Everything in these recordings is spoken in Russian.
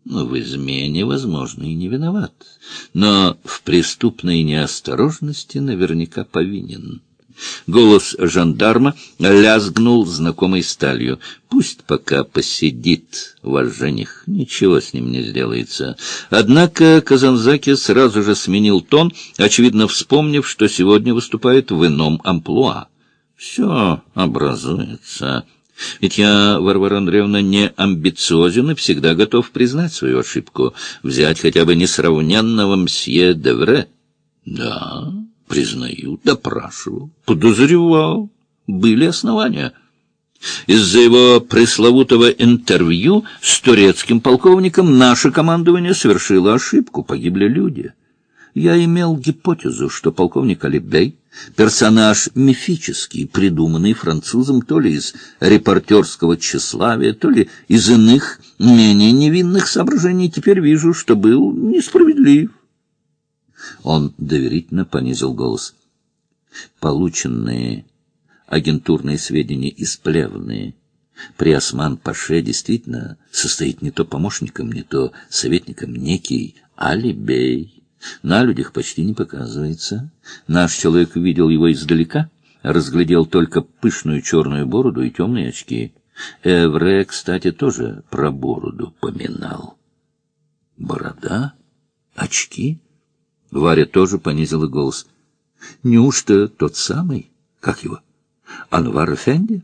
В измене, возможно, и не виноват, но в преступной неосторожности наверняка повинен. Голос жандарма лязгнул знакомой сталью. Пусть пока посидит ваш жених, ничего с ним не сделается. Однако Казанзаки сразу же сменил тон, очевидно вспомнив, что сегодня выступает в ином амплуа. Все образуется. Ведь я, Варвара Андреевна, не амбициозен и всегда готов признать свою ошибку, взять хотя бы несравненного мсье Девре. Да, признаю, допрашивал, подозревал, были основания. Из-за его пресловутого интервью с турецким полковником наше командование совершило ошибку, погибли люди. Я имел гипотезу, что полковник Алибей — персонаж мифический, придуманный французом то ли из репортерского тщеславия, то ли из иных, менее невинных соображений. Теперь вижу, что был несправедлив. Он доверительно понизил голос. Полученные агентурные сведения из Плевны при Осман-Паше действительно состоит не то помощником, не то советником некий Алибей. На людях почти не показывается. Наш человек видел его издалека, разглядел только пышную черную бороду и темные очки. Эвре, кстати, тоже про бороду поминал. Борода? Очки? Варя тоже понизила голос. Неужто тот самый? Как его? Анвар Эфенди?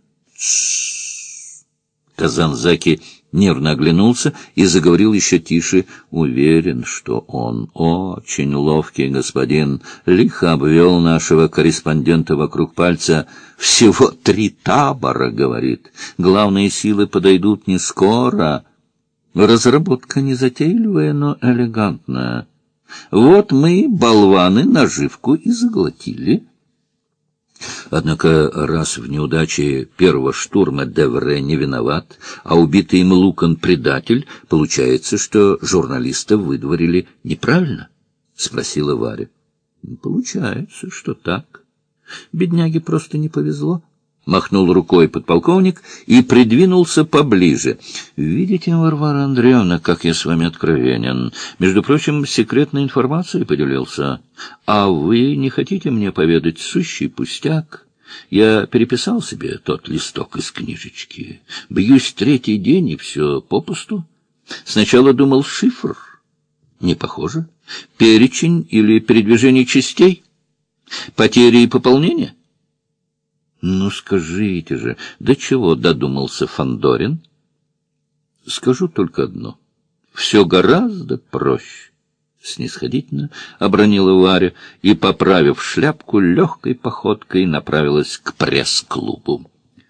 Казанзаки нервно оглянулся и заговорил еще тише. Уверен, что он очень ловкий господин, лихо обвел нашего корреспондента вокруг пальца. Всего 3 табора, говорит. Главные силы подойдут не скоро. Разработка незатейливая, но элегантная. Вот мы, болваны, наживку и заглотили. Однако, раз в неудаче первого штурма Девре не виноват, а убитый им Лукан предатель, получается, что журналиста выдворили неправильно? — спросила Варя. — Получается, что так. Бедняге просто не повезло. Махнул рукой подполковник и придвинулся поближе. — Видите, Варвара Андреевна, как я с вами откровенен. Между прочим, секретной информацией поделился. А вы не хотите мне поведать сущий пустяк? Я переписал себе тот листок из книжечки. Бьюсь 3-й день, и все попусту. Сначала думал шифр. Не похоже. Перечень или передвижение частей? Потери и пополнения? Ну, скажите же, до чего додумался Фандорин? Скажу только одно. Все гораздо проще. Снисходительно обронила Варя и, поправив шляпку, легкой походкой направилась к пресс-клубу.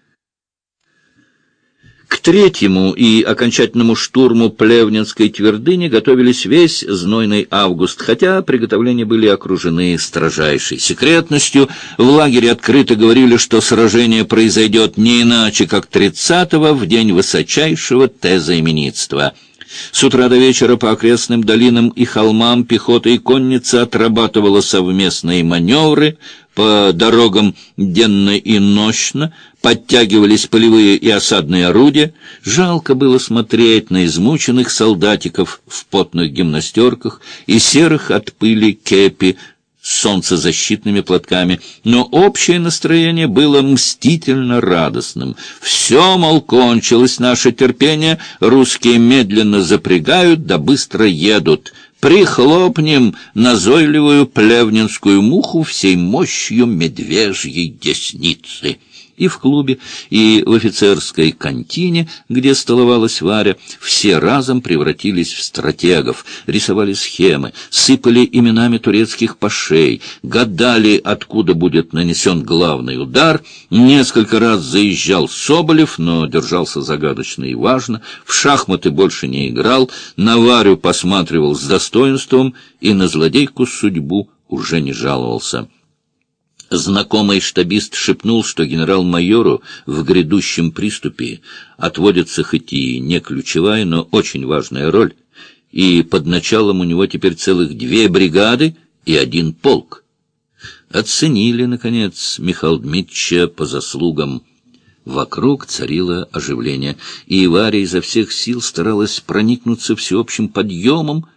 К 3-му и окончательному штурму Плевненской твердыни готовились весь знойный август, хотя приготовления были окружены строжайшей секретностью. В лагере открыто говорили, что сражение произойдет не иначе, как 30-го, в день высочайшего тезаименитства. С утра до вечера по окрестным долинам и холмам пехота и конница отрабатывала совместные маневры, по дорогам денно и нощно подтягивались полевые и осадные орудия. Жалко было смотреть на измученных солдатиков в потных гимнастерках и серых от пыли кепи с солнцезащитными платками, но общее настроение было мстительно радостным. Все, мол, кончилось наше терпение, русские медленно запрягают да быстро едут. Прихлопнем назойливую плевненскую муху всей мощью медвежьей десницы. И в клубе, и в офицерской кантине, где столовалась Варя, все разом превратились в стратегов, рисовали схемы, сыпали именами турецких пашей, гадали, откуда будет нанесен главный удар. Несколько раз заезжал Соболев, но держался загадочно и важно, в шахматы больше не играл, на Варю посматривал с достоинством и на злодейку судьбу уже не жаловался. Знакомый штабист шепнул, что генерал-майору в грядущем приступе отводится хоть и не ключевая, но очень важная роль, и под началом у него теперь целых 2 бригады и 1 полк. Оценили, наконец, Михаила Дмитрича по заслугам. Вокруг царило оживление, и Варя изо всех сил старалась проникнуться всеобщим подъемом,